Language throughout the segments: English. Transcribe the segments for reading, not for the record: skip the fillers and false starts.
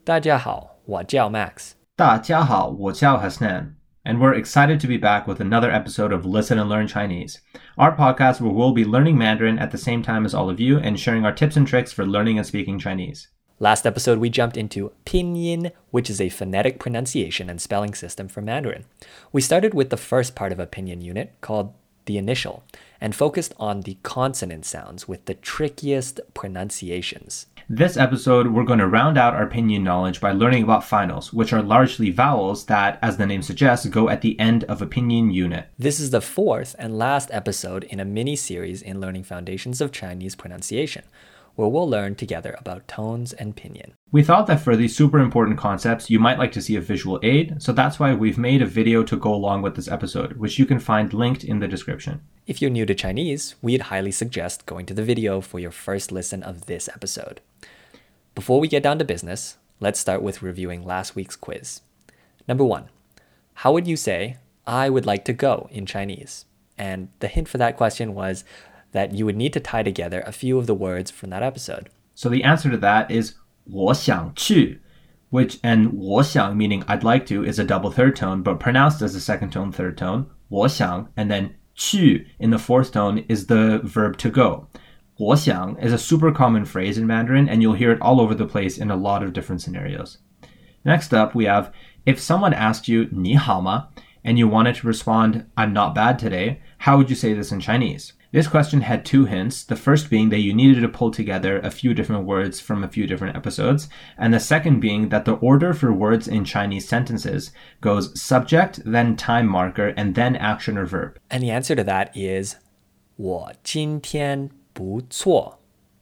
大家好，我叫 Max. 大家好，我叫 Hasnan, and we're excited to be back with another episode of Listen and Learn Chinese, our podcast where we'll be learning Mandarin at the same time as all of you and sharing our tips and tricks for learning and speaking Chinese. Last episode, we jumped into pinyin, which is a phonetic pronunciation and spelling system for Mandarin. We started with the first part of a pinyin unit called the initial and focused on the consonant sounds with the trickiest pronunciations. This episode, we're going to round out our pinyin knowledge by learning about finals, which are largely vowels that, as the name suggests, go at the end of a pinyin unit. This is the fourth and last episode in a mini-series in learning foundations of Chinese pronunciation, where we'll learn together about tones and pinyin. We thought that for these super important concepts, you might like to see a visual aid, so that's why we've made a video to go along with this episode, which you can find linked in the description. If you're new to Chinese, we'd highly suggest going to the video for your first listen of this episode. Before we get down to business, let's start with reviewing last week's quiz. Number 1, how would you say, I would like to go in Chinese? And the hint for that question was that you would need to tie together a few of the words from that episode. So the answer to that is 我想去, and 我想meaning I'd like to is a double third tone, but pronounced as a second tone third tone, 我想, and then 去 in the fourth tone is the verb to go. 我想 is a super common phrase in Mandarin, and you'll hear it all over the place in a lot of different scenarios. Next up, we have, if someone asked you 你好吗, and you wanted to respond, I'm not bad today, how would you say this in Chinese? This question had two hints, the first being that you needed to pull together a few different words from a few different episodes, and the second being that the order for words in Chinese sentences goes subject, then time marker, and then action or verb. And the answer to that is 我今天不错.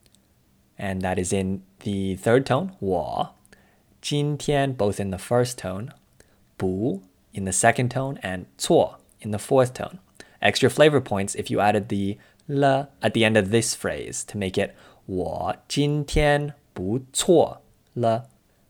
And that is in the third tone, 我, 今天 both in the first tone, 不 in the second tone, and 错 in the fourth tone. Extra flavor points if you added the le at the end of this phrase to make it 我今天不错了.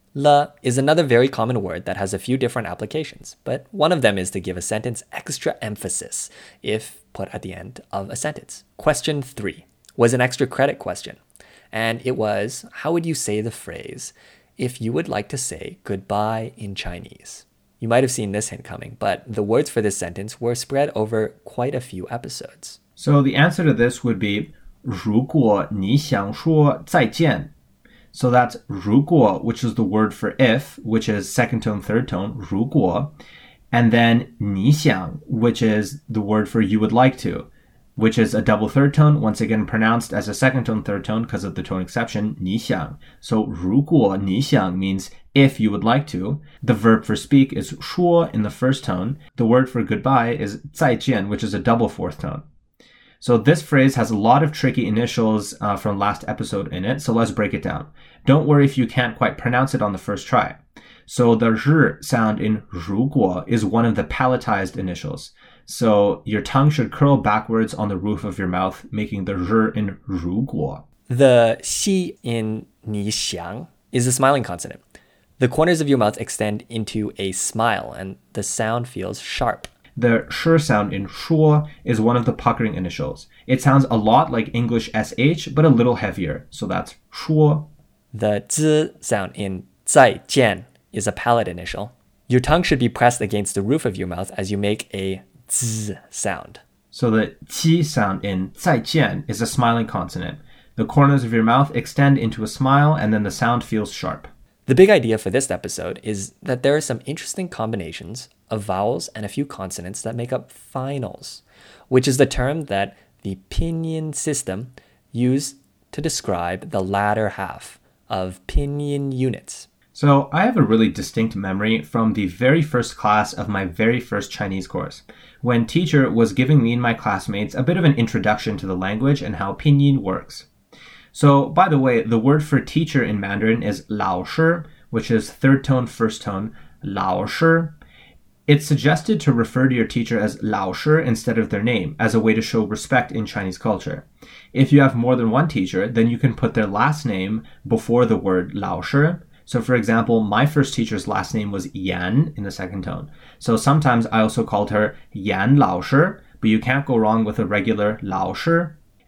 Le is another very common word that has a few different applications, but one of them is to give a sentence extra emphasis if put at the end of a sentence. Question 3 was an extra credit question, and it was, how would you say the phrase if you would like to say goodbye in Chinese? You might have seen this hint coming, but the words for this sentence were spread over quite a few episodes. So the answer to this would be 如果你想说再见. So that's 如果, which is the word for if, which is second tone, third tone, 如果, and then 你想, which is the word for you would like to, which is a double third tone, once again pronounced as a second tone, third tone because of the tone exception, 你想. So 如果你想 means if you would like to. The verb for speak is 说 in the first tone. The word for goodbye is 再见, which is a double fourth tone. So this phrase has a lot of tricky initials from last episode in it, so let's break it down. Don't worry if you can't quite pronounce it on the first try. So the r sound in 如果 is one of the palatized initials. So your tongue should curl backwards on the roof of your mouth, making the r in 如果. The xi in 你想 is a smiling consonant. The corners of your mouth extend into a smile, and the sound feels sharp. The sh sound in 说 is one of the puckering initials. It sounds a lot like English sh, but a little heavier. So that's 说. The z sound in 再见 is a palate initial. Your tongue should be pressed against the roof of your mouth as you make a z sound. So the qi sound in 再见 is a smiling consonant. The corners of your mouth extend into a smile, and then the sound feels sharp. The big idea for this episode is that there are some interesting combinations of vowels and a few consonants that make up finals, which is the term that the pinyin system used to describe the latter half of pinyin units. So I have a really distinct memory from the very first class of my very first Chinese course, when teacher was giving me and my classmates a bit of an introduction to the language and how pinyin works. So, by the way, the word for teacher in Mandarin is 老师, which is third tone, first tone, 老师. It's suggested to refer to your teacher as 老师 instead of their name, as a way to show respect in Chinese culture. If you have more than one teacher, then you can put their last name before the word 老师. So, for example, my first teacher's last name was Yan in the second tone. So sometimes I also called her Yan 老师, but you can't go wrong with a regular 老师.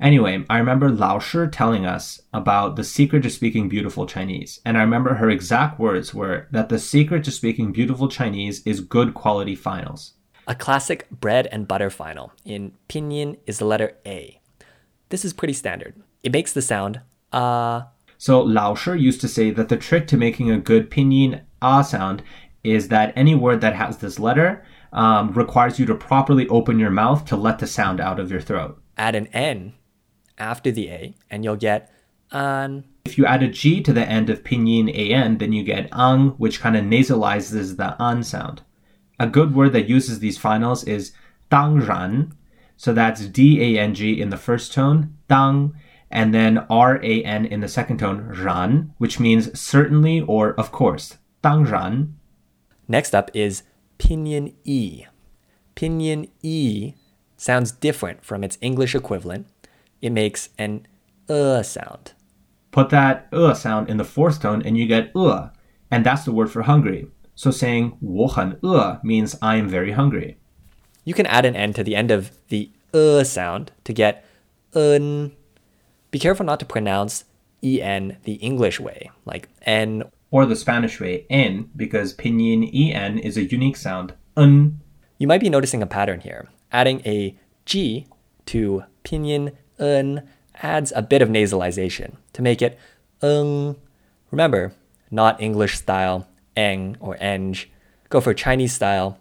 Anyway, I remember Lao Shi telling us about the secret to speaking beautiful Chinese. And I remember her exact words were that the secret to speaking beautiful Chinese is good quality finals. A classic bread and butter final in pinyin is the letter A. This is pretty standard. It makes the sound So Lao Shi used to say that the trick to making a good pinyin sound is that any word that has this letter requires you to properly open your mouth to let the sound out of your throat. Add an N after the A, and you'll get an. If you add a G to the end of pinyin an, then you get ang, which kind of nasalizes the an sound. A good word that uses these finals is dangran. So that's D-A-N-G in the first tone, dang, and then R-A-N in the second tone, ran, which means certainly or of course, dangran. Next up is pinyin E. Pinyin E sounds different from its English equivalent. It makes an sound. Put that sound in the fourth tone and you get and that's the word for hungry. So saying 我很饿 means I am very hungry. You can add an N to the end of the sound to get Be careful not to pronounce en the English way, like N. Or the Spanish way, en, because pinyin en is a unique sound, un. You might be noticing a pattern here. Adding a G to pinyin en adds a bit of nasalization to make it Remember, not English style eng or eng. Go for Chinese style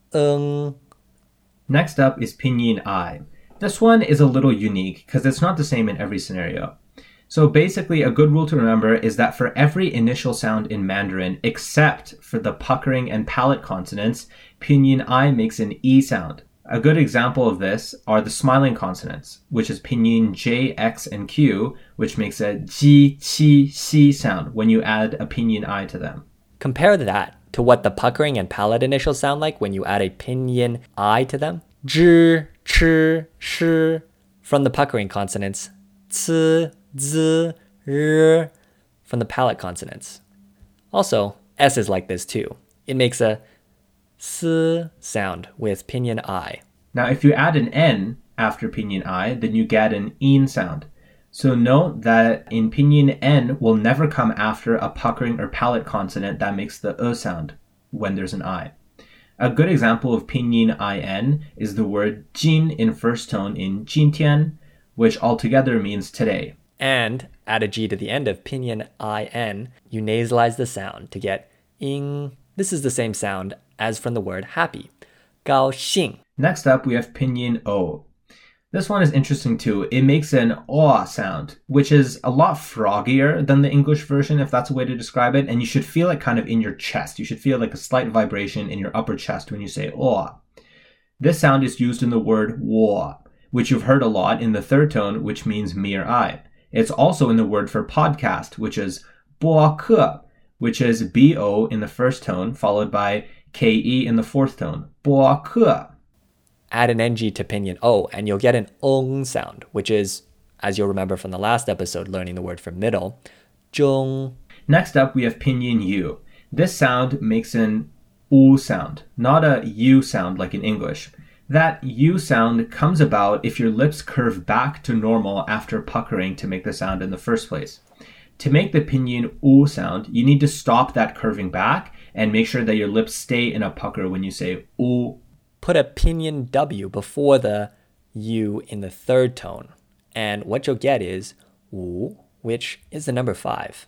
Next up is pinyin I. This one is a little unique because it's not the same in every scenario. So basically, a good rule to remember is that for every initial sound in Mandarin, except for the puckering and palate consonants, pinyin I makes an E sound. A good example of this are the smiling consonants, which is pinyin J, X, and Q, which makes a Ji, Qi, Si sound when you add a pinyin I to them. Compare that to what the puckering and palate initials sound like when you add a pinyin I to them. Zhi, chi, shi. From the puckering consonants. Ci, zi, r. From the palate consonants. Also, S is like this too. It makes a S sound with pinyin I. Now, if you add an N after pinyin I, then you get an in sound. So note that in pinyin N will never come after a puckering or palate consonant that makes the sound when there's an I. A good example of pinyin in is the word jin in first tone in jintian, which altogether means today. And add a G to the end of pinyin in, you nasalize the sound to get ing. This is the same sound as from the word happy. 高兴. Next up, we have pinyin O. This one is interesting too. It makes an aw sound, which is a lot froggier than the English version, if that's a way to describe it. And you should feel it kind of in your chest. You should feel like a slight vibration in your upper chest when you say aw. This sound is used in the word wo, which you've heard a lot in the third tone, which means me or I. It's also in the word for podcast, which is 播客, which is bo in the first tone, followed by ke in the fourth tone. 播客. Add an ng to pinyin O, and you'll get an ong sound, which is, as you'll remember from the last episode, learning the word for middle, zhong. Next up, we have pinyin U. This sound makes an U sound, not a U sound like in English. That U sound comes about if your lips curve back to normal after puckering to make the sound in the first place. To make the pinyin U sound, you need to stop that curving back and make sure that your lips stay in a pucker when you say U. Put a pinyin W before the U in the third tone, and what you'll get is wu, which is the number 5.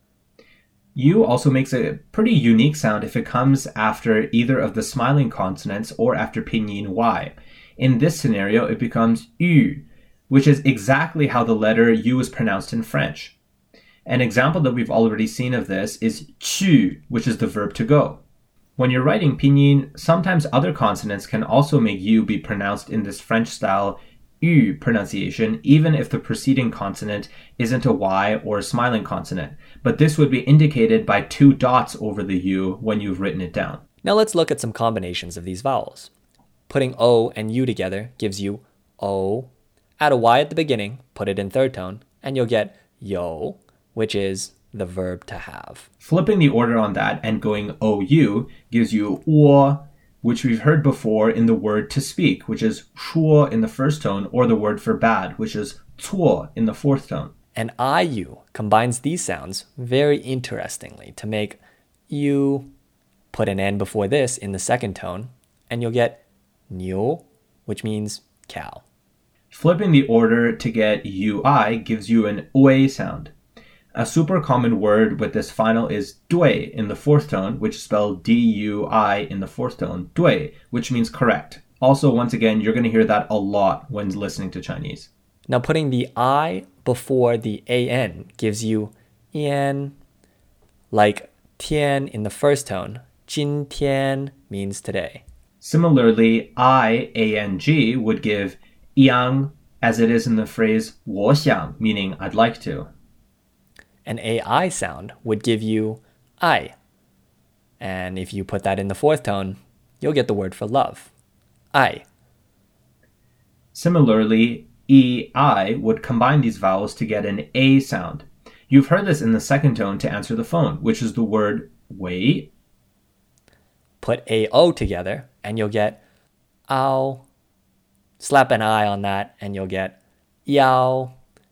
U also makes a pretty unique sound if it comes after either of the smiling consonants or after pinyin Y. In this scenario, it becomes U, which is exactly how the letter U is pronounced in French. An example that we've already seen of this is tu, which is the verb to go. When you're writing pinyin, sometimes other consonants can also make U be pronounced in this French-style U pronunciation, even if the preceding consonant isn't a Y or a smiling consonant. But this would be indicated by 2 dots over the U when you've written it down. Now let's look at some combinations of these vowels. Putting O and U together gives you O. Add a Y at the beginning, put it in third tone, and you'll get yo, which is the verb to have. Flipping the order on that and going OU gives you 我, which we've heard before in the word to speak, which is 说 in the first tone, or the word for bad, which is 错 in the fourth tone. And IU combines these sounds very interestingly to make you put an N before this in the second tone, and you'll get 牛, which means cow. Flipping the order to get UI gives you an ui sound. A super common word with this final is 对 in the fourth tone, which is spelled D-U-I in the fourth tone, 对, which means correct. Also, once again, you're going to hear that a lot when listening to Chinese. Now, putting the I before the AN gives you yan, like tian in the first tone. 今天 means today. Similarly, I-A-N-G would give yang, as it is in the phrase 我想, meaning I'd like to. An AI sound would give you I. And if you put that in the fourth tone, you'll get the word for love. I. Similarly, EI would combine these vowels to get an A sound. You've heard this in the second tone to answer the phone, which is the word wait. Put AO together and you'll get ow. Slap an I on that and you'll get yao.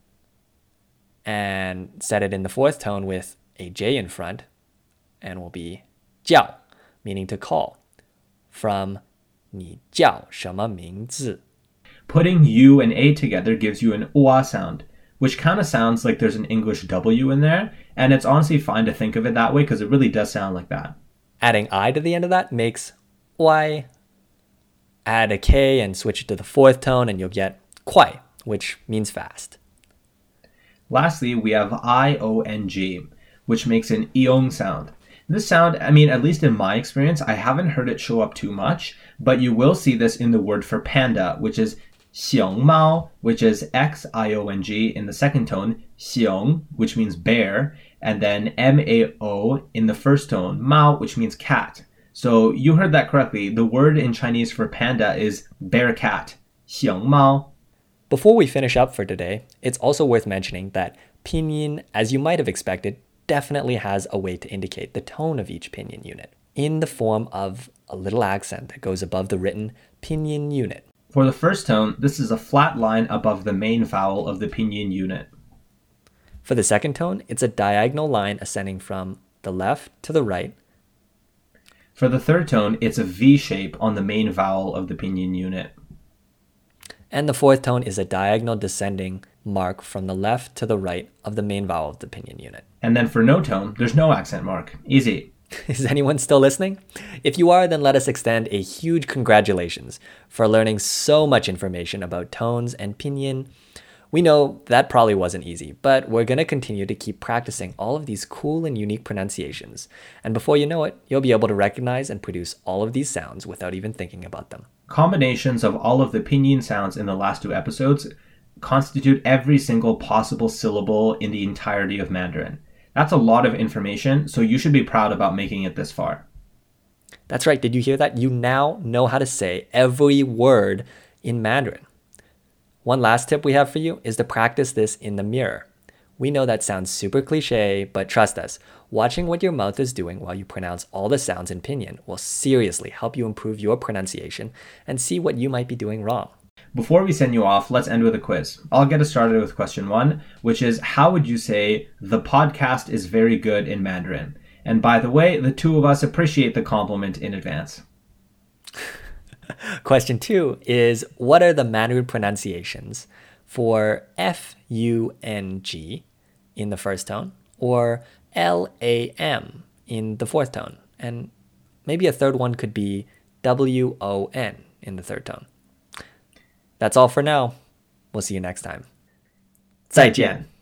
And set it in the fourth tone with a J in front and will be 叫, meaning to call. From 你叫什么名字? Putting U and A together gives you an OA sound, which kind of sounds like there's an English W in there, and it's honestly fine to think of it that way because it really does sound like that. Adding I to the end of that makes Y. Add a K and switch it to the fourth tone and you'll get 快, which means fast. Lastly, we have IONG, which makes an iong sound. This sound, I mean, at least in my experience, I haven't heard it show up too much, but you will see this in the word for panda, which is 熊猫, which is Xiong in the second tone, 熊, which means bear, and then MAO in the first tone, mao, which means cat. So you heard that correctly. The word in Chinese for panda is bear cat, 熊猫. Before we finish up for today, it's also worth mentioning that pinyin, as you might have expected, definitely has a way to indicate the tone of each pinyin unit in the form of a little accent that goes above the written pinyin unit. For the first tone, this is a flat line above the main vowel of the pinyin unit. For the second tone, it's a diagonal line ascending from the left to the right. For the third tone, it's a V shape on the main vowel of the pinyin unit. And the fourth tone is a diagonal descending mark from the left to the right of the main vowel of the pinyin unit. And then for no tone, there's no accent mark. Easy. Is anyone still listening? If you are, then let us extend a huge congratulations for learning so much information about tones and pinyin. We know that probably wasn't easy, but we're going to continue to keep practicing all of these cool and unique pronunciations. And before you know it, you'll be able to recognize and produce all of these sounds without even thinking about them. Combinations of all of the pinyin sounds in the last two episodes constitute every single possible syllable in the entirety of Mandarin. That's a lot of information, so you should be proud about making it this far. That's right. Did you hear that? You now know how to say every word in Mandarin. One last tip we have for you is to practice this in the mirror. We know that sounds super cliche, but trust us, watching what your mouth is doing while you pronounce all the sounds in pinyin will seriously help you improve your pronunciation and see what you might be doing wrong. Before we send you off, let's end with a quiz. I'll get us started with question 1, which is, how would you say the podcast is very good in Mandarin? And by the way, the two of us appreciate the compliment in advance. Question 2 is, what are the Mandarin pronunciations for F-U-N-G in the first tone or L-A-M in the fourth tone? And maybe a third one could be W-O-N in the third tone. That's all for now. We'll see you next time. 再见.